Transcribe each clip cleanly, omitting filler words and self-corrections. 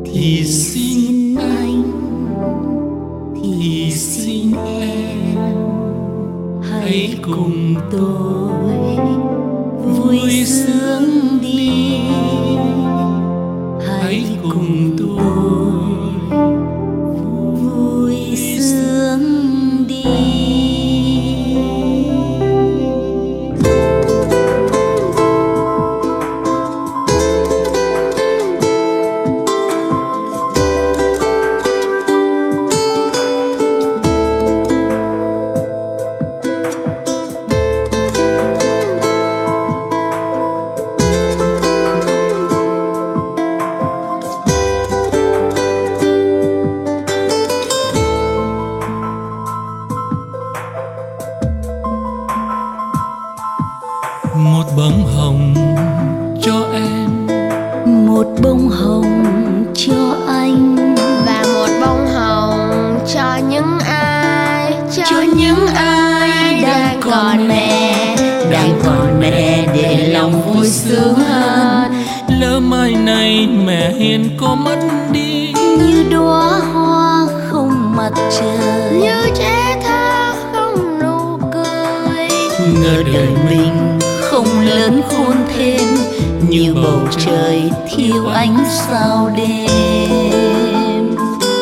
thì xin anh, thì xin em, hãy cùng tôi vui sướng đi, hãy cùng tôi vui sướng đi. Một bông hồng cho em, một bông hồng cho anh, và một bông hồng cho những ai đang còn mẹ, đang còn mẹ để lòng vui sướng hơn. lỡ mai này mẹ hiền có mất đi, Như đóa hoa không mặt trời, như trẻ thơ không nụ cười. ngờ đời mình không lớn khôn thêm, như bầu trời thiếu ánh sao đêm.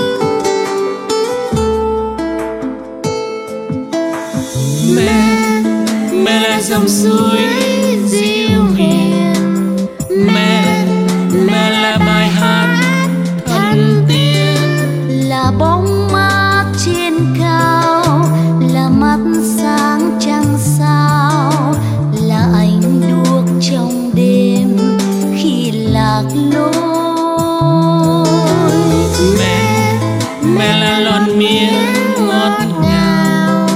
Mẹ là dòng suối dịu hiền, mẹ là bài hát thần tiên, Là bóng mát trên cao, là mắt sáng trăng sao, là ánh đuốc trong đêm khi lạc lối. mẹ là lon miếng ngọt ngào,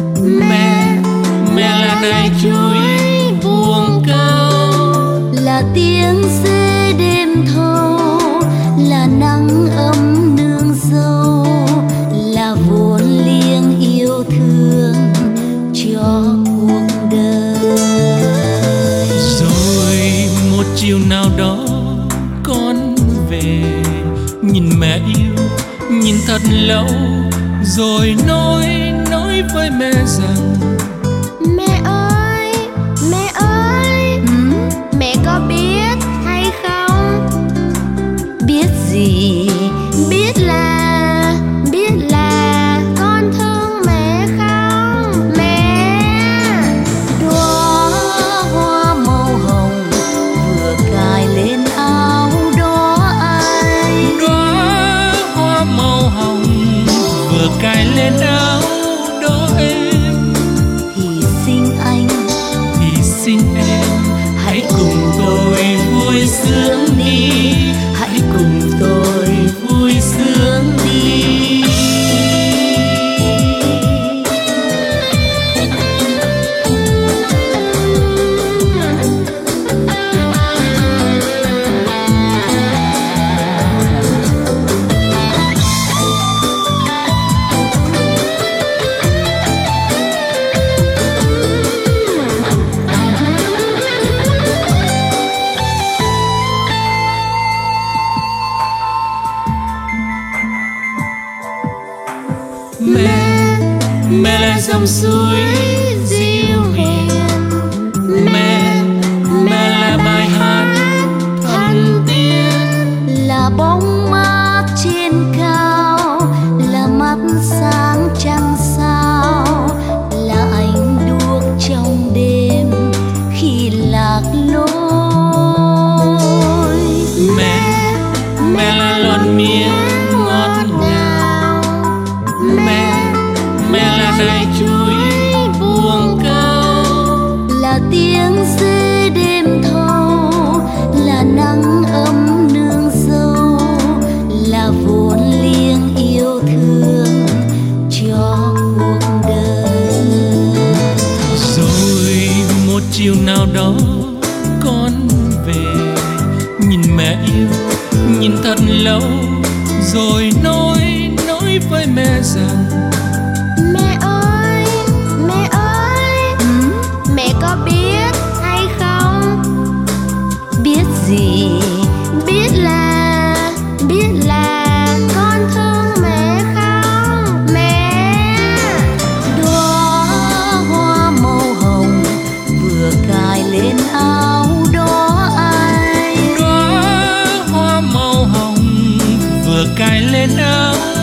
mẹ là nai chuối buông câu, Là tiếng dê đêm thâu, là nắng ấm nương dâu, là vốn liêng yêu thương cho cuộc đời. rồi một chiều nào đó con về, nhìn mẹ yêu, nhìn thật lâu, rồi nói với mẹ rằng Mẹ ơi, mẹ có biết hay không? Biết gì? Biết là con thương mẹ không? Mẹ! Đóa hoa màu hồng vừa cài lên áo đó anh, đóa hoa màu hồng vừa cài lên áo đó em, thì xin anh, thì xin em hãy cùng tôi vui sướng đi, hãy cùng tôi vui sướng đi. Mẹ là dòng suối dịu hiền, mẹ là bài hát thần tiên, là bóng mát trên cao, là mắt sáng trăng sao, là ánh đuốc trong đêm khi lạc lối. Mẹ là lon miếng ngọt ngào, mẹ là nai chuối buông câu, Là tiếng dê đêm thâu, là nắng ấm nương dâu, là vốn liêng yêu thương cho cuộc đời. rồi một chiều nào đó con về, nhìn mẹ yêu, nhìn thật lâu, rồi nói với mẹ rằng Mẹ ơi, mẹ có biết hay không? Biết gì? Biết là vừa cài lên áo